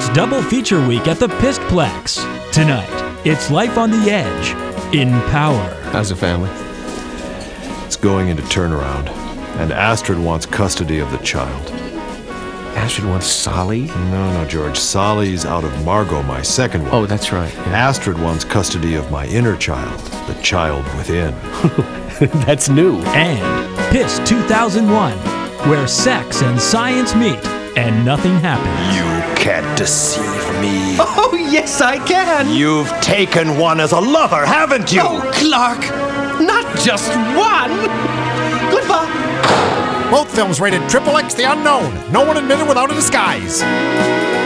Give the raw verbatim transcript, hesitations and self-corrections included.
It's double feature week at the Pistplex. Tonight, it's Life on the Edge in Power. How's the family? It's going into turnaround, and Astrid wants custody of the child. Astrid wants Solly? No, no, George. Solly's out of Margot, my second one. Oh, that's right. Yeah. Astrid wants custody of my inner child, the child within. That's new. And Piss two thousand one, where sex and science meet and nothing happens. You can't deceive me. Oh, yes, I can. You've taken one as a lover, haven't you? Oh, Clark, not just one. Goodbye. Both films rated Triple X The Unknown. No one admitted without a disguise.